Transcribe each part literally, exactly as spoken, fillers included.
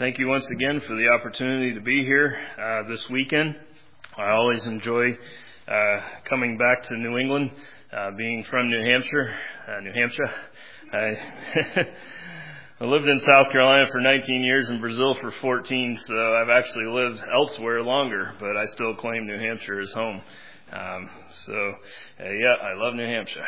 Thank you once again for the opportunity to be here uh, this weekend. I always enjoy uh, coming back to New England, uh, being from New Hampshire. Uh, New Hampshire. I, I lived in South Carolina for nineteen years and Brazil for fourteen, so I've actually lived elsewhere longer, but I still claim New Hampshire as home. Um, so, uh, yeah, I love New Hampshire.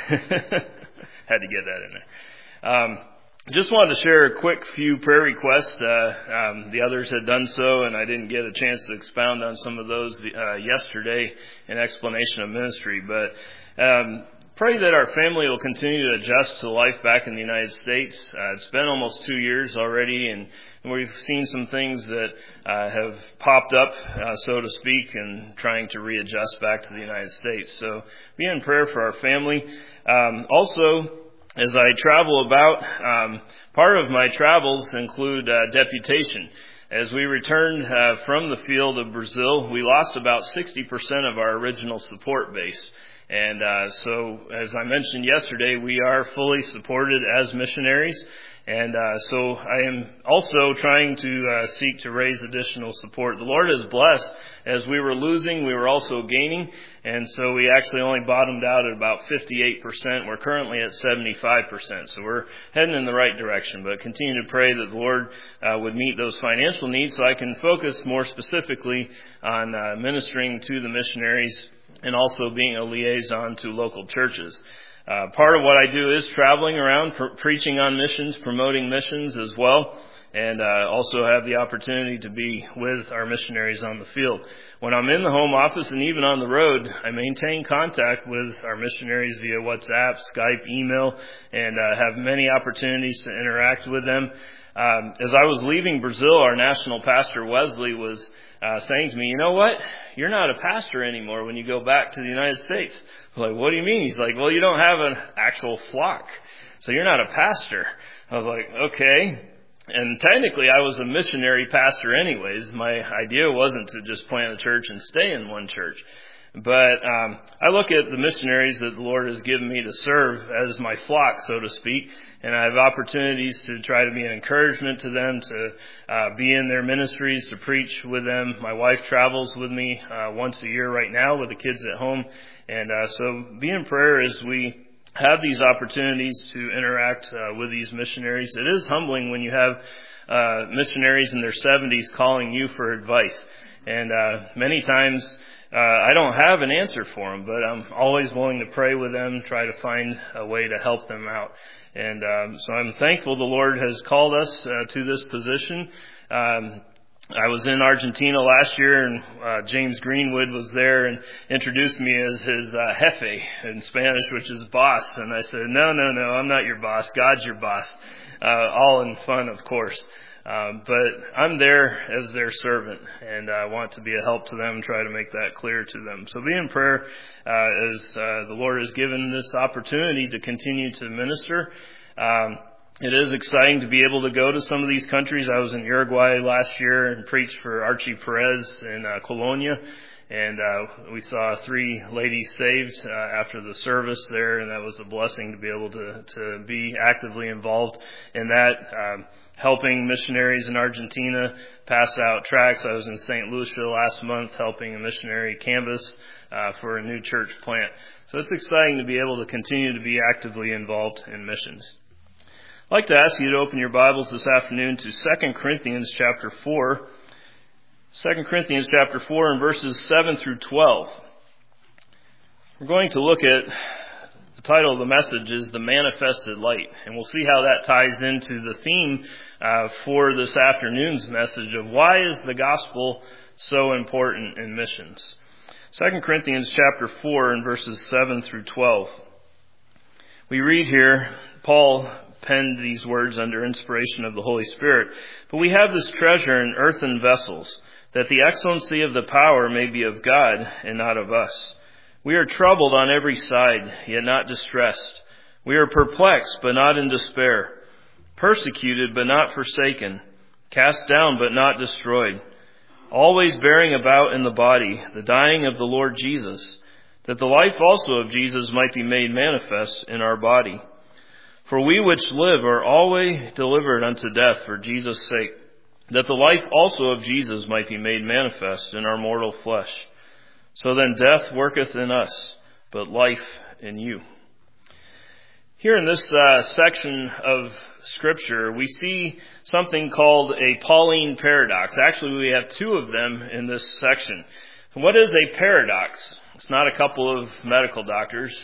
Had to get that in there. Um, Just wanted to share a quick few prayer requests. Uh, um, the others had done so, and I didn't get a chance to expound on some of those uh, yesterday in explanation of ministry. But um, pray that our family will continue to adjust to life back in the United States. Uh, it's been almost two years already, and we've seen some things that uh, have popped up, uh, so to speak, and trying to readjust back to the United States. So be in prayer for our family. Um, also, as I travel about, um, part of my travels include uh, deputation. As we returned uh, from the field of Brazil, we lost about sixty percent of our original support base. And uh, so, as I mentioned yesterday, we are fully supported as missionaries. And uh, so I am also trying to uh, seek to raise additional support. The Lord has blessed. As we were losing, we were also gaining. And so we actually only bottomed out at about fifty-eight percent. We're currently at seventy-five percent. So we're heading in the right direction. But continue to pray that the Lord uh, would meet those financial needs so I can focus more specifically on uh, ministering to the missionaries and also being a liaison to local churches. Uh, part of what I do is traveling around, pr- preaching on missions, promoting missions as well, and uh, also have the opportunity to be with our missionaries on the field. When I'm in the home office and even on the road, I maintain contact with our missionaries via WhatsApp, Skype, email, and uh, have many opportunities to interact with them. Um, as I was leaving Brazil, our national pastor, Wesley, was uh, saying to me, you know what? You're not a pastor anymore when you go back to the United States. I was like, what do you mean? He's like, well, you don't have an actual flock, so you're not a pastor. I was like, okay. And technically, I was a missionary pastor anyways. My idea wasn't to just plant a church and stay in one church. But um, I look at the missionaries that the Lord has given me to serve as my flock, so to speak, and I have opportunities to try to be an encouragement to them, to uh, be in their ministries, to preach with them. My wife travels with me uh, once a year right now with the kids at home, and uh, so be in prayer as we have these opportunities to interact uh, with these missionaries. It is humbling when you have uh, missionaries in their seventies calling you for advice, and uh, many times Uh, I don't have an answer for them, but I'm always willing to pray with them, try to find a way to help them out. And um, so I'm thankful the Lord has called us uh, to this position. Um, I was in Argentina last year, and uh, James Greenwood was there and introduced me as his uh, jefe in Spanish, which is boss. And I said, no, no, no, I'm not your boss. God's your boss. Uh, all in fun, of course. Um, but I'm there as their servant, and I want to be a help to them and try to make that clear to them. So be in prayer uh, as uh, the Lord has given this opportunity to continue to minister. Um, it is exciting to be able to go to some of these countries. I was in Uruguay last year and preached for Archie Perez in uh, Colonia. And uh, we saw three ladies saved uh, after the service there, and that was a blessing to be able to, to be actively involved in that, um, helping missionaries in Argentina pass out tracts. I was in Saint Lucia last month helping a missionary canvas uh, for a new church plant. So it's exciting to be able to continue to be actively involved in missions. I'd like to ask you to open your Bibles this afternoon to Second Corinthians chapter four. Second Corinthians chapter four and verses seven through twelve. We're going to look at, the title of the message is The Manifested Light. And we'll see how that ties into the theme uh, for this afternoon's message of why is the gospel so important in missions. Second Corinthians chapter four and verses seven through twelve. We read here, Paul penned these words under inspiration of the Holy Spirit. But we have this treasure in earthen vessels, that the excellency of the power may be of God and not of us. We are troubled on every side, yet not distressed. We are perplexed, but not in despair. Persecuted, but not forsaken. Cast down, but not destroyed. Always bearing about in the body the dying of the Lord Jesus, that the life also of Jesus might be made manifest in our body. For we which live are always delivered unto death for Jesus' sake, that the life also of Jesus might be made manifest in our mortal flesh. So then death worketh in us, but life in you. Here in this uh, section of Scripture, we see something called a Pauline paradox. Actually, we have two of them in this section. What is a paradox? It's not a couple of medical doctors.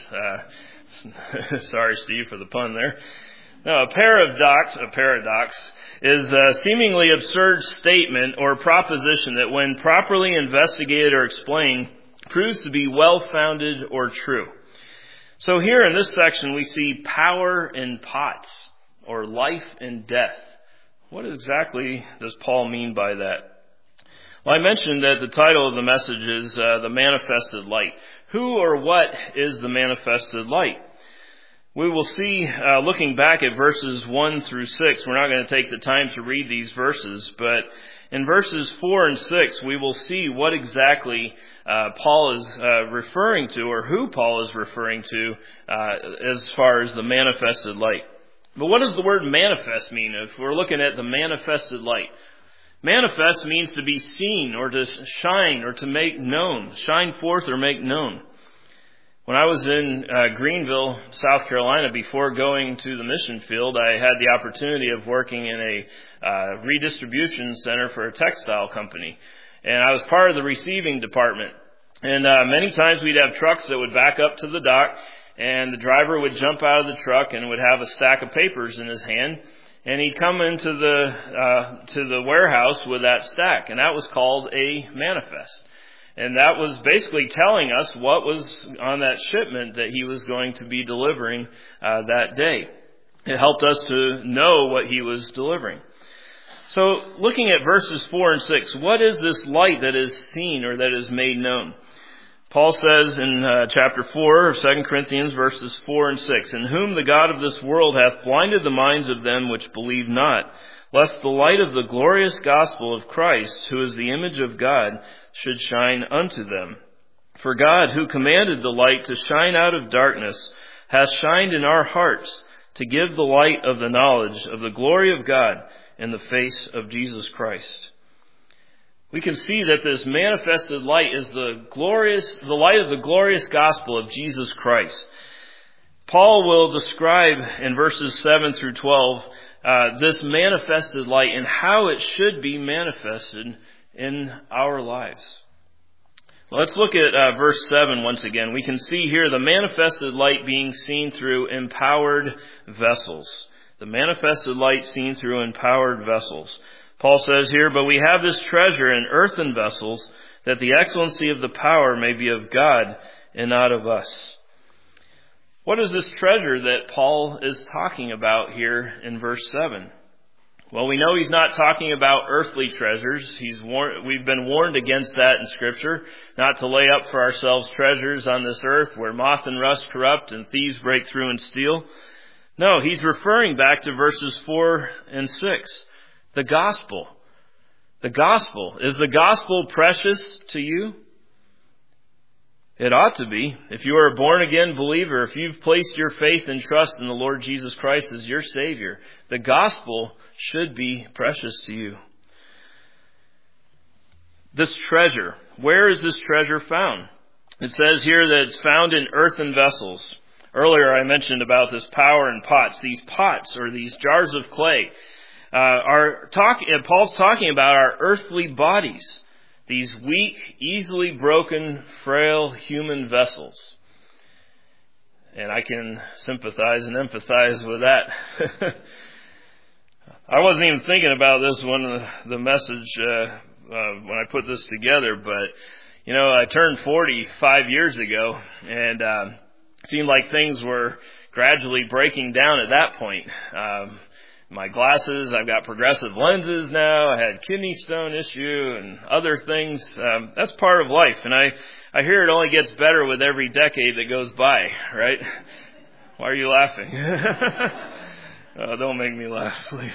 Uh, sorry, Steve, for the pun there. No, a paradox, a paradox is a seemingly absurd statement or proposition that when properly investigated or explained proves to be well-founded or true. So here in this section we see power in pots, or life and death. What exactly does Paul mean by that? Well, I mentioned that the title of the message is uh, The Manifested Light. Who or what is the manifested light? We will see, uh, looking back at verses one through six, we're not going to take the time to read these verses, but in verses four and six, we will see what exactly uh, Paul is uh, referring to, or who Paul is referring to, uh, as far as the manifested light. But what does the word manifest mean if we're looking at the manifested light? Manifest means to be seen, or to shine, or to make known, shine forth or make known. When I was in uh, Greenville, South Carolina, before going to the mission field, I had the opportunity of working in a uh, redistribution center for a textile company. And I was part of the receiving department. And uh, many times we'd have trucks that would back up to the dock, and the driver would jump out of the truck and would have a stack of papers in his hand. And he'd come into the uh, to the warehouse with that stack, and that was called a manifest. And that was basically telling us what was on that shipment that he was going to be delivering uh, that day. It helped us to know what he was delivering. So looking at verses four and six, what is this light that is seen or that is made known? Paul says in uh, chapter four of Second Corinthians, verses four and six, "In whom the God of this world hath blinded the minds of them which believe not, lest the light of the glorious gospel of Christ, who is the image of God, should shine unto them. For God, who commanded the light to shine out of darkness, hath shined in our hearts to give the light of the knowledge of the glory of God in the face of Jesus Christ." We can see that this manifested light is the glorious, the light of the glorious gospel of Jesus Christ. Paul will describe in verses seven through twelve uh, this manifested light and how it should be manifested in our lives. Well, let's look at uh, verse seven once again. We can see here the manifested light being seen through empowered vessels. The manifested light seen through empowered vessels. Paul says here, "But we have this treasure in earthen vessels, that the excellency of the power may be of God and not of us." What is this treasure that Paul is talking about here in verse seven? Well, we know he's not talking about earthly treasures. He's war- we've been warned against that in Scripture, not to lay up for ourselves treasures on this earth where moth and rust corrupt and thieves break through and steal. No, he's referring back to verses four and six. The gospel. The gospel. Is the gospel precious to you? It ought to be. If you are a born-again believer, if you've placed your faith and trust in the Lord Jesus Christ as your Savior, the gospel should be precious to you. This treasure. Where is this treasure found? It says here that it's found in earthen vessels. Earlier I mentioned about this power in pots. These pots, or these jars of clay, Uh, are talk, uh, Paul's talking about our earthly bodies, these weak, easily broken, frail human vessels. And I can sympathize and empathize with that. I wasn't even thinking about this when the, the message, uh, uh, when I put this together, but, you know, I turned forty five years ago, and uh, it seemed like things were gradually breaking down at that point. Um, My glasses, I've got progressive lenses now. I had kidney stone issue and other things. Um, that's part of life. And I, I hear it only gets better with every decade that goes by, right? Why are you laughing? Oh, don't make me laugh, please.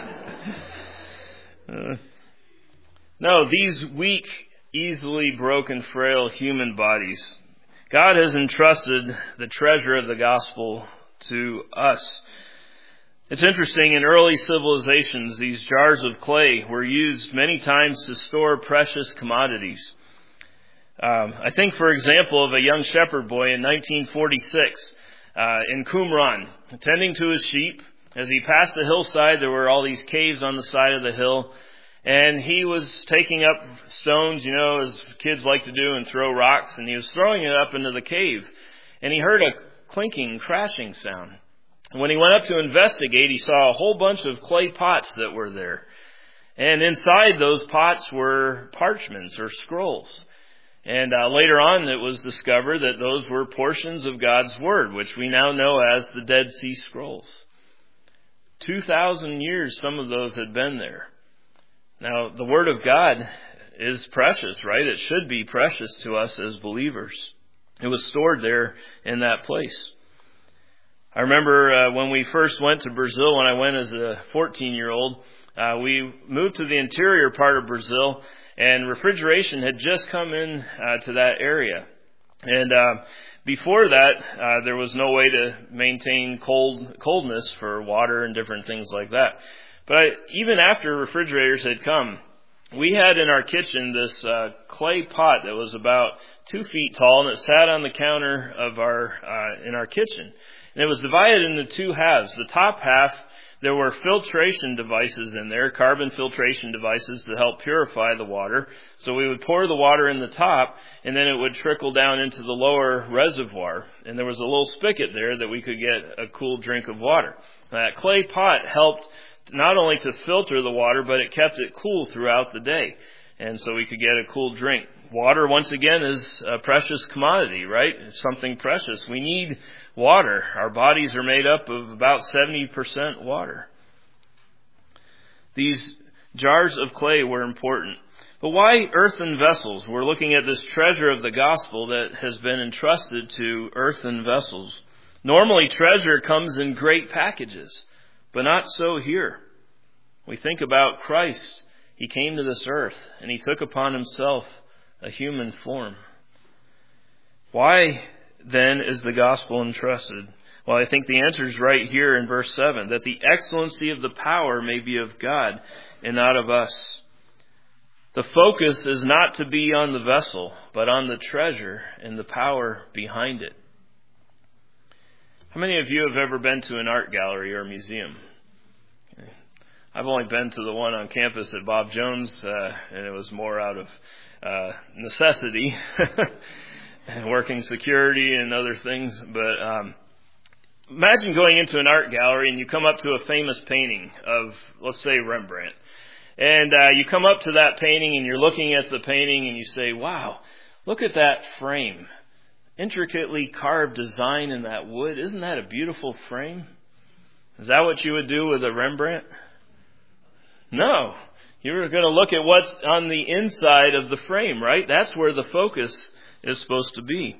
uh, no, these weak, easily broken, frail human bodies. God has entrusted the treasure of the gospel to us. It's interesting, in early civilizations, these jars of clay were used many times to store precious commodities. Um, I think, for example, of a young shepherd boy in nineteen forty-six uh, in Qumran, tending to his sheep. As he passed the hillside, there were all these caves on the side of the hill, and he was taking up stones, you know, as kids like to do, and throw rocks, and he was throwing it up into the cave, and he heard a clinking, crashing sound. And when he went up to investigate, he saw a whole bunch of clay pots that were there. And inside those pots were parchments or scrolls. And uh, later on it was discovered that those were portions of God's Word, which we now know as the Dead Sea Scrolls. Two thousand years some of those had been there. Now, the Word of God is precious, right? It should be precious to us as believers. It was stored there in that place. I remember uh, when we first went to Brazil, when I went as a fourteen-year-old, uh, we moved to the interior part of Brazil, and refrigeration had just come in uh, to that area. And uh, before that, uh, there was no way to maintain cold coldness for water and different things like that. But I, even after refrigerators had come, we had in our kitchen this uh, clay pot that was about two feet tall, and it sat on the counter of our uh, in our kitchen. And it was divided into two halves. The top half, there were filtration devices in there, carbon filtration devices to help purify the water. So we would pour the water in the top, and then it would trickle down into the lower reservoir. And there was a little spigot there that we could get a cool drink of water. That clay pot helped not only to filter the water, but it kept it cool throughout the day. And so we could get a cool drink. Water, once again, is a precious commodity, right? It's something precious. We need water. Our bodies are made up of about seventy percent water. These jars of clay were important. But why earthen vessels? We're looking at this treasure of the gospel that has been entrusted to earthen vessels. Normally, treasure comes in great packages, but not so here. We think about Christ. He came to this earth, and he took upon himself a human form. Why, then, is the gospel entrusted? Well, I think the answer is right here in verse seven, that the excellency of the power may be of God and not of us. The focus is not to be on the vessel, but on the treasure and the power behind it. How many of you have ever been to an art gallery or museum? I've only been to the one on campus at Bob Jones, uh, and it was more out of uh, necessity, and working security and other things. But um, imagine going into an art gallery and you come up to a famous painting of, let's say, Rembrandt. And uh, you come up to that painting and you're looking at the painting and you say, wow, look at that frame. Intricately carved design in that wood. Isn't that a beautiful frame? Is that what you would do with a Rembrandt? No. You're going to look at what's on the inside of the frame, right? That's where the focus is supposed to be.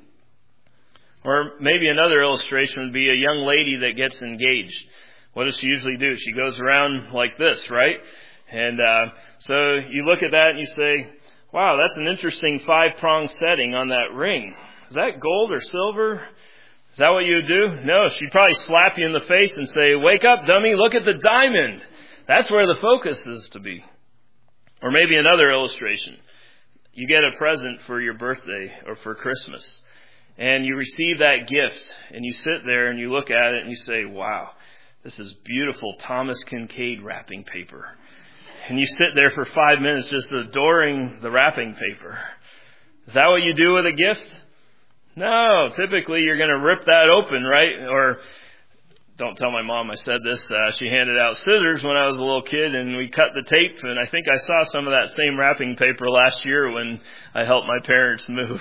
Or maybe another illustration would be a young lady that gets engaged. What does she usually do? She goes around like this, right? And uh, so you look at that and you say, wow, that's an interesting five-prong setting on that ring. Is that gold or silver? Is that what you would do? No, she'd probably slap you in the face and say, wake up, dummy, look at the diamond. That's where the focus is to be. Or maybe another illustration. You get a present for your birthday or for Christmas, and you receive that gift, and you sit there and you look at it and you say, wow, this is beautiful Thomas Kincaid wrapping paper. And you sit there for five minutes just adoring the wrapping paper. Is that what you do with a gift? No, typically you're going to rip that open, right? Or don't tell my mom I said this. Uh, she handed out scissors when I was a little kid, and we cut the tape. And I think I saw some of that same wrapping paper last year when I helped my parents move.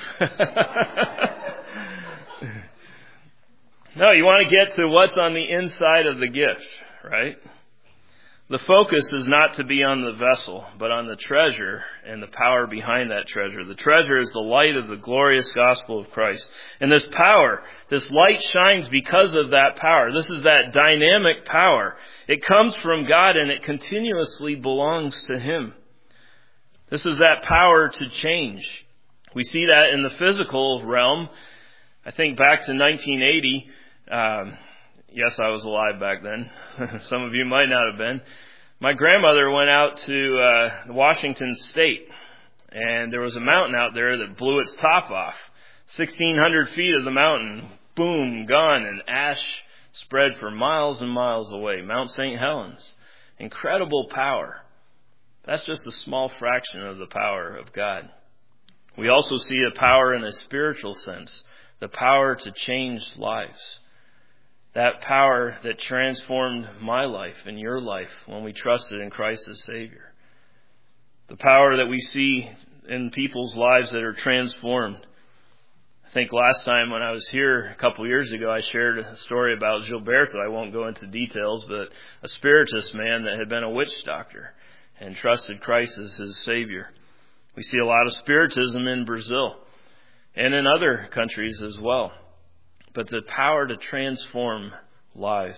No, you want to get to what's on the inside of the gift, right? The focus is not to be on the vessel, but on the treasure and the power behind that treasure. The treasure is the light of the glorious gospel of Christ. And this power, this light shines because of that power. This is that dynamic power. It comes from God and it continuously belongs to Him. This is that power to change. We see that in the physical realm. I think back to nineteen eighty, um, yes, I was alive back then. Some of you might not have been. My grandmother went out to uh, Washington State, and there was a mountain out there that blew its top off. sixteen hundred feet of the mountain, boom, gone, and ash spread for miles and miles away. Mount Saint Helens. Incredible power. That's just a small fraction of the power of God. We also see a power in a spiritual sense, the power to change lives. That power that transformed my life and your life when we trusted in Christ as Savior. The power that we see in people's lives that are transformed. I think last time when I was here a couple years ago, I shared a story about Gilberto. I won't go into details, but a spiritist man that had been a witch doctor and trusted Christ as his Savior. We see a lot of spiritism in Brazil and in other countries as well. But the power to transform lives.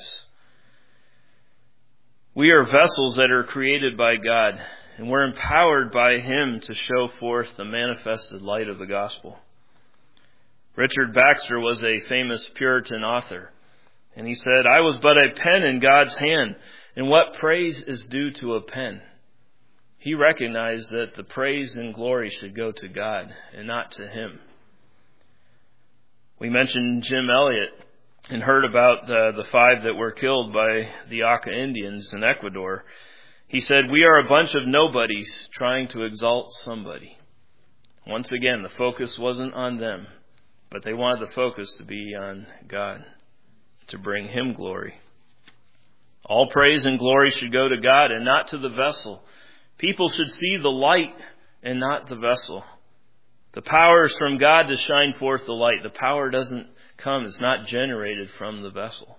We are vessels that are created by God, and we're empowered by Him to show forth the manifested light of the gospel. Richard Baxter was a famous Puritan author, and he said, "I was but a pen in God's hand, and what praise is due to a pen?" He recognized that the praise and glory should go to God and not to him. We mentioned Jim Elliot and heard about the, the five that were killed by the Auca Indians in Ecuador. He said, "We are a bunch of nobodies trying to exalt somebody." Once again, the focus wasn't on them, but they wanted the focus to be on God, to bring Him glory. All praise and glory should go to God and not to the vessel. People should see the light and not the vessel. The power is from God to shine forth the light. The power doesn't come, it's not generated from the vessel.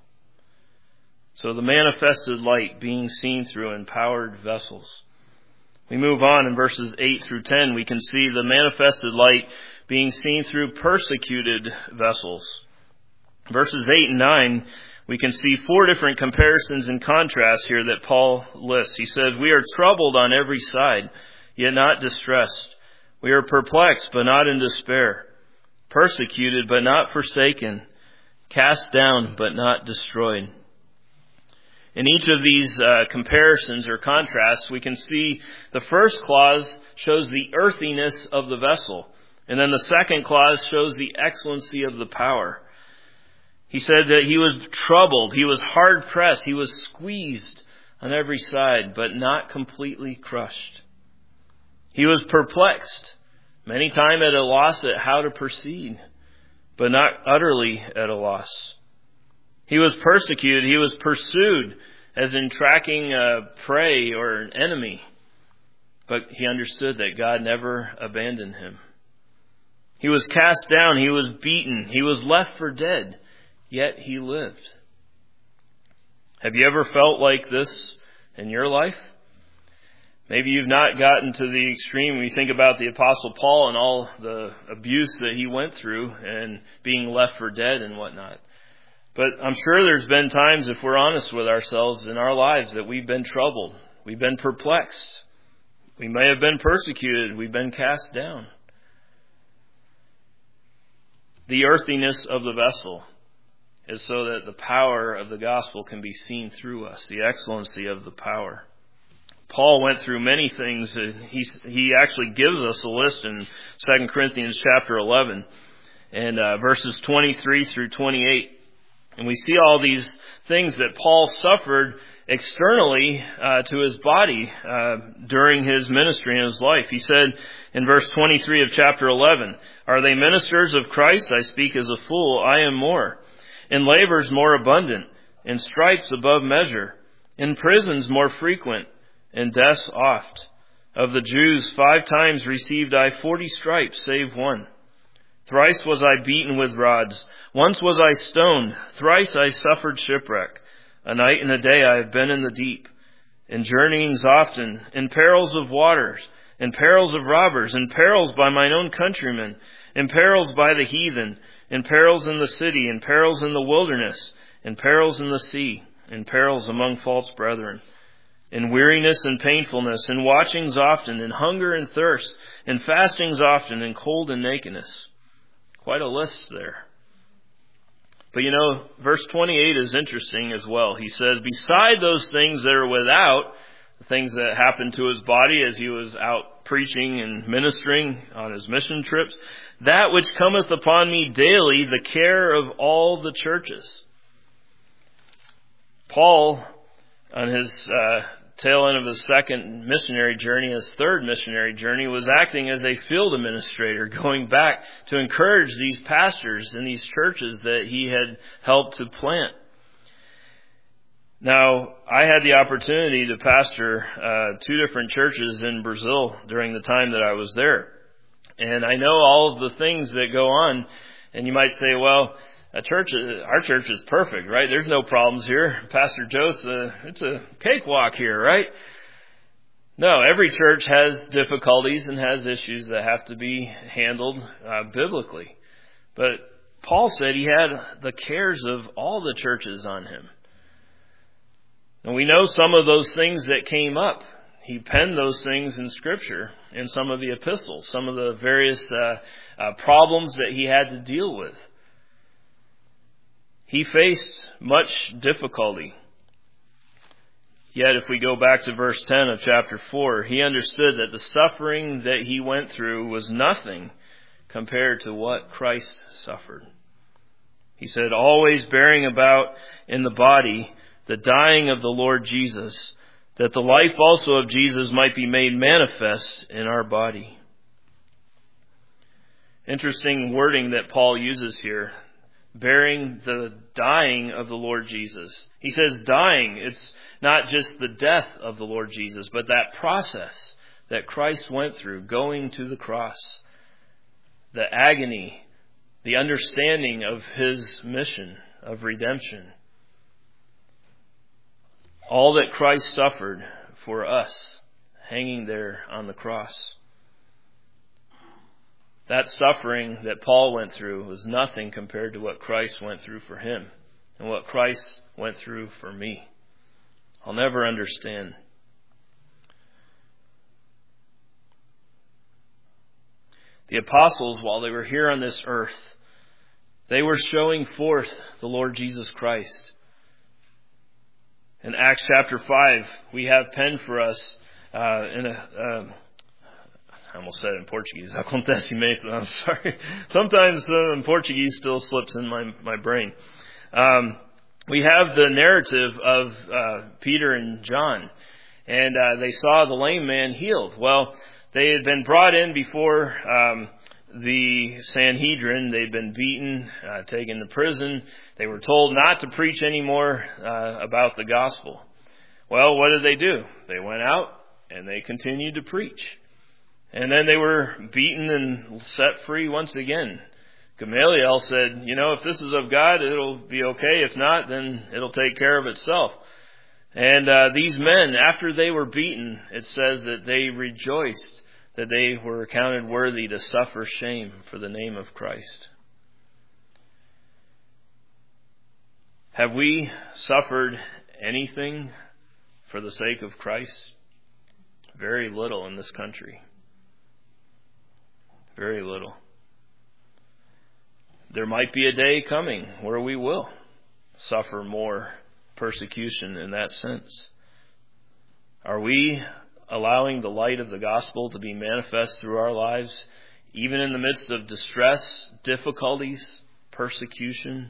So the manifested light being seen through empowered vessels. We move on in verses eight through ten. We can see the manifested light being seen through persecuted vessels. Verses eight and nine, we can see four different comparisons and contrasts here that Paul lists. He says, "We are troubled on every side, yet not distressed. We are perplexed, but not in despair. Persecuted, but not forsaken. Cast down, but not destroyed." In each of these uh, comparisons or contrasts, we can see the first clause shows the earthiness of the vessel. And then the second clause shows the excellency of the power. He said that he was troubled, he was hard pressed, he was squeezed on every side, but not completely crushed. He was perplexed, many times at a loss at how to proceed, but not utterly at a loss. He was persecuted, he was pursued, as in tracking a prey or an enemy, but he understood that God never abandoned him. He was cast down, he was beaten, he was left for dead, yet he lived. Have you ever felt like this in your life? Maybe you've not gotten to the extreme when you think about the Apostle Paul and all the abuse that he went through and being left for dead and whatnot. But I'm sure there's been times, if we're honest with ourselves in our lives, that we've been troubled. We've been perplexed. We may have been persecuted. We've been cast down. The earthiness of the vessel is so that the power of the gospel can be seen through us, the excellency of the power. Paul went through many things. He, he actually gives us a list in Second Corinthians chapter eleven and uh, verses twenty-three through twenty-eight. And we see all these things that Paul suffered externally uh, to his body uh, during his ministry in his life. He said in verse twenty-three of chapter eleven, "Are they ministers of Christ? I speak as a fool. I am more. In labors more abundant, in stripes above measure, in prisons more frequent, in deaths oft. Of the Jews five times received I forty stripes, save one. Thrice was I beaten with rods. Once was I stoned. Thrice I suffered shipwreck. A night and a day I have been in the deep. In journeyings often, in perils of waters, in perils of robbers, in perils by mine own countrymen, in perils by the heathen, in perils in the city, in perils in the wilderness, in perils in the sea, in perils among false brethren. In weariness and painfulness, in watchings often, in hunger and thirst, in fastings often, in cold and nakedness." Quite a list there. But you know, verse twenty-eight is interesting as well. He says, beside those things that are without, the things that happened to his body as he was out preaching and ministering on his mission trips, that which cometh upon me daily, the care of all the churches. Paul, on his uh, tail end of his second missionary journey, his third missionary journey, was acting as a field administrator, going back to encourage these pastors in these churches that he had helped to plant. Now, I had the opportunity to pastor uh, two different churches in Brazil during the time that I was there. And I know all of the things that go on. And you might say, well, a church, our church is perfect, right? There's no problems here. Pastor Joe's, uh, it's a cakewalk here, right? No, every church has difficulties and has issues that have to be handled uh, biblically. But Paul said he had the cares of all the churches on him. And we know some of those things that came up. He penned those things in Scripture, in some of the epistles, some of the various uh, uh, problems that he had to deal with. He faced much difficulty. Yet if we go back to verse ten of chapter four, he understood that the suffering that he went through was nothing compared to what Christ suffered. He said, always bearing about in the body the dying of the Lord Jesus, that the life also of Jesus might be made manifest in our body. Interesting wording that Paul uses here. Bearing the dying of the Lord Jesus. He says dying, it's not just the death of the Lord Jesus, but that process that Christ went through, going to the cross. The agony, the understanding of his mission of redemption. All that Christ suffered for us, hanging there on the cross. That suffering that Paul went through was nothing compared to what Christ went through for him and what Christ went through for me. I'll never understand. The apostles, while they were here on this earth, they were showing forth the Lord Jesus Christ. In Acts chapter five, we have penned for us uh, in a... Uh, I almost said it in Portuguese. Acontece mesmo. I'm sorry. Sometimes uh, in Portuguese still slips in my, my brain. Um, we have the narrative of uh, Peter and John. And uh, they saw the lame man healed. Well, they had been brought in before um, the Sanhedrin. They'd been beaten, uh, taken to prison. They were told not to preach anymore uh, about the gospel. Well, what did they do? They went out and they continued to preach. And then they were beaten and set free once again. Gamaliel said, you know, if this is of God, it'll be okay. If not, then it'll take care of itself. And uh, these men, after they were beaten, it says that they rejoiced that they were accounted worthy to suffer shame for the name of Christ. Have we suffered anything for the sake of Christ? Very little in this country. Very little. There might be a day coming where we will suffer more persecution in that sense. Are we allowing the light of the gospel to be manifest through our lives, even in the midst of distress, difficulties, persecution?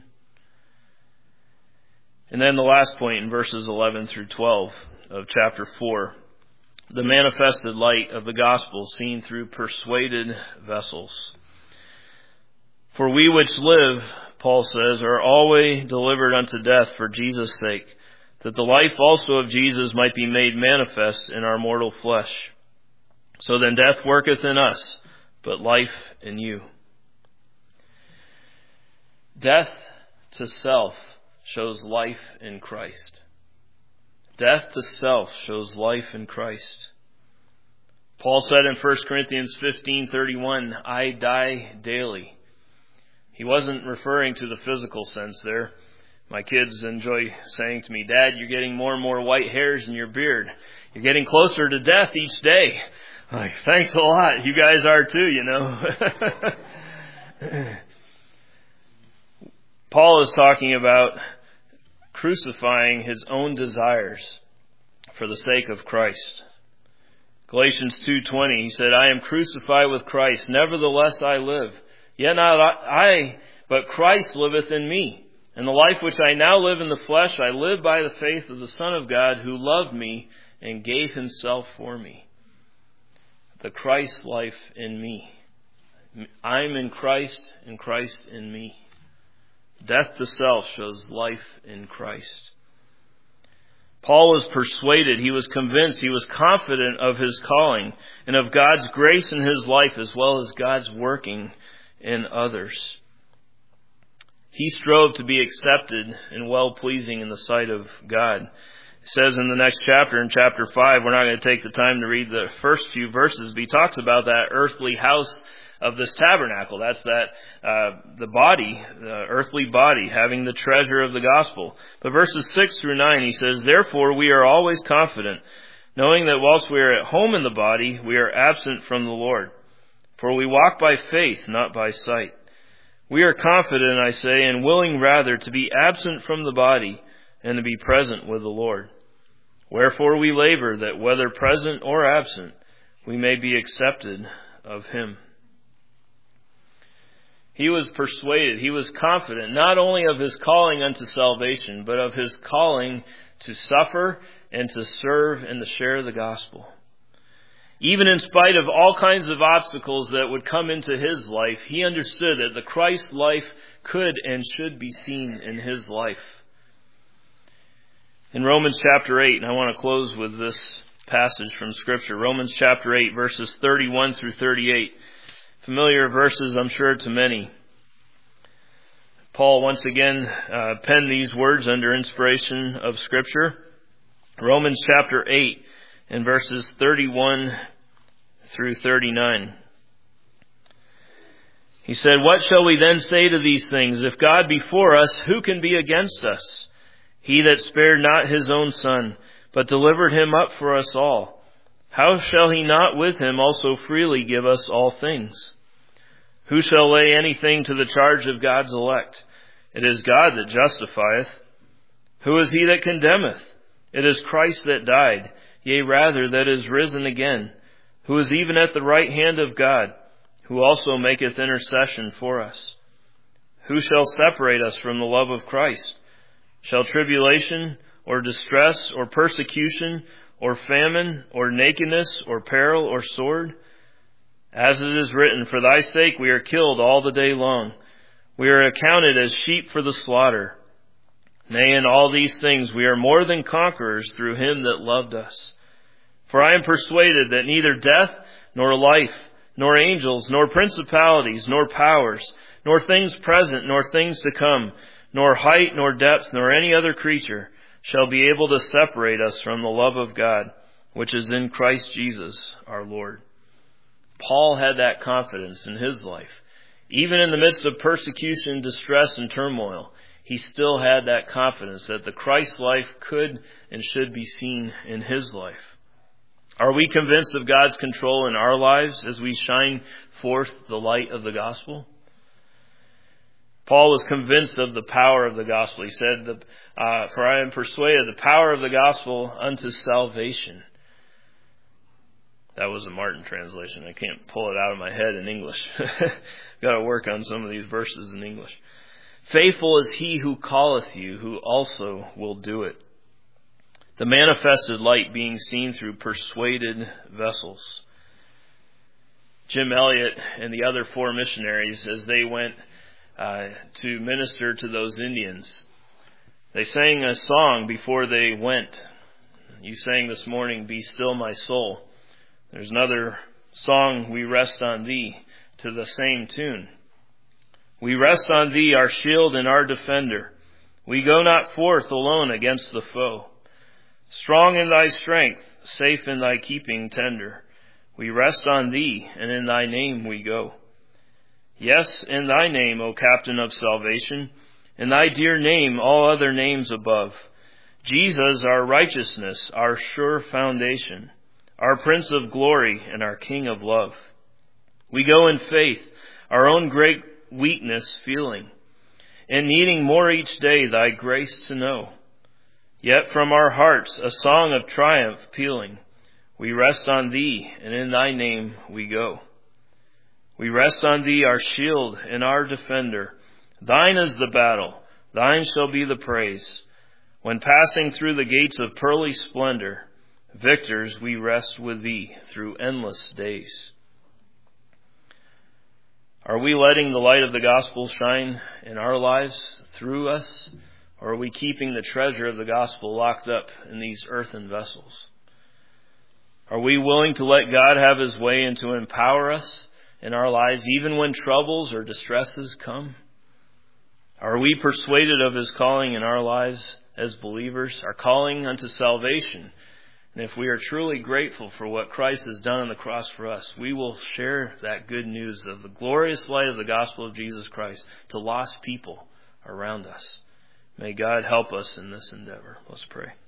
And then the last point in verses eleven through twelve of chapter four. The manifested light of the gospel seen through persuaded vessels. For we which live, Paul says, are always delivered unto death for Jesus' sake, that the life also of Jesus might be made manifest in our mortal flesh. So then death worketh in us, but life in you. Death to self shows life in Christ. Death to self shows life in Christ. Paul said in First Corinthians fifteen thirty-one, I die daily. He wasn't referring to the physical sense there. My kids enjoy saying to me, Dad, you're getting more and more white hairs in your beard. You're getting closer to death each day. I'm like, thanks a lot. You guys are too, you know. Paul is talking about crucifying his own desires for the sake of Christ. Galatians two twenty, he said, I am crucified with Christ, nevertheless I live. Yet not I, but Christ liveth in me. And the life which I now live in the flesh, I live by the faith of the Son of God, who loved me and gave himself for me. The Christ life in me. I'm in Christ, and Christ in me. Death to self shows life in Christ. Paul was persuaded, he was convinced, he was confident of his calling and of God's grace in his life as well as God's working in others. He strove to be accepted and well-pleasing in the sight of God. It says in the next chapter, in chapter five, we're not going to take the time to read the first few verses, but he talks about that earthly house of this tabernacle. That's that, uh, the body, the earthly body, having the treasure of the gospel. But verses six through nine, he says, Therefore we are always confident, knowing that whilst we are at home in the body, we are absent from the Lord. For we walk by faith, not by sight. We are confident, I say, and willing rather to be absent from the body and to be present with the Lord. Wherefore we labor that whether present or absent, we may be accepted of him. He was persuaded, he was confident, not only of his calling unto salvation, but of his calling to suffer and to serve and to share the gospel. Even in spite of all kinds of obstacles that would come into his life, he understood that the Christ life could and should be seen in his life. In Romans chapter eight, and I want to close with this passage from Scripture, Romans chapter eight, verses thirty-one through thirty-eight. Familiar verses, I'm sure, to many. Paul once again uh, penned these words under inspiration of Scripture. Romans chapter eight and verses thirty-one through thirty-nine. He said, What shall we then say to these things? If God be for us, who can be against us? He that spared not his own Son, but delivered him up for us all, how shall he not with him also freely give us all things? Who shall lay anything to the charge of God's elect? It is God that justifieth. Who is he that condemneth? It is Christ that died, yea, rather that is risen again, who is even at the right hand of God, who also maketh intercession for us. Who shall separate us from the love of Christ? Shall tribulation, or distress, or persecution, or famine, or nakedness, or peril, or sword? As it is written, For thy sake we are killed all the day long. We are accounted as sheep for the slaughter. Nay, in all these things we are more than conquerors through him that loved us. For I am persuaded that neither death, nor life, nor angels, nor principalities, nor powers, nor things present, nor things to come, nor height, nor depth, nor any other creature shall be able to separate us from the love of God, which is in Christ Jesus our Lord. Paul had that confidence in his life. Even in the midst of persecution, distress, and turmoil, he still had that confidence that the Christ life could and should be seen in his life. Are we convinced of God's control in our lives as we shine forth the light of the gospel? Paul was convinced of the power of the gospel. He said, uh, For I am persuaded the power of the gospel unto salvation. That was a Martin translation. I can't pull it out of my head in English. Got to work on some of these verses in English. Faithful is he who calleth you, who also will do it. The manifested light being seen through persuaded vessels. Jim Elliot and the other four missionaries, as they went uh, to minister to those Indians, they sang a song before they went. You sang this morning, Be Still My Soul. There's another song, We Rest on Thee, to the same tune. We rest on Thee, our shield and our defender. We go not forth alone against the foe. Strong in Thy strength, safe in Thy keeping tender. We rest on Thee, and in Thy name we go. Yes, in Thy name, O Captain of salvation, in Thy dear name all other names above. Jesus, our righteousness, our sure foundation, our Prince of glory and our King of love. We go in faith, our own great weakness feeling. and needing more each day thy grace to know. Yet from our hearts a song of triumph pealing, we rest on thee, and in thy name we go. We rest on thee, our shield and our defender. Thine is the battle, thine shall be the praise. When passing through the gates of pearly splendor, victors we rest with thee through endless days. Are we letting the light of the gospel shine in our lives through us, or are we keeping the treasure of the gospel locked up in these earthen vessels? Are we willing to let God have his way and to empower us in our lives even when troubles or distresses come? Are we persuaded of his calling in our lives as believers, our calling unto salvation? And if we are truly grateful for what Christ has done on the cross for us, we will share that good news of the glorious light of the gospel of Jesus Christ to lost people around us. May God help us in this endeavor. Let's pray.